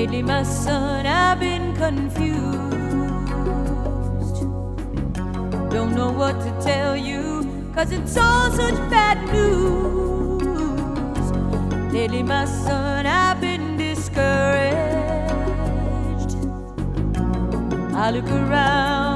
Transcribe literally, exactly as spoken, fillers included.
Lately, my son, I've been confused. Don't know what to tell you, 'cause it's all such bad news. Lately, my son, I've been discouraged. I look around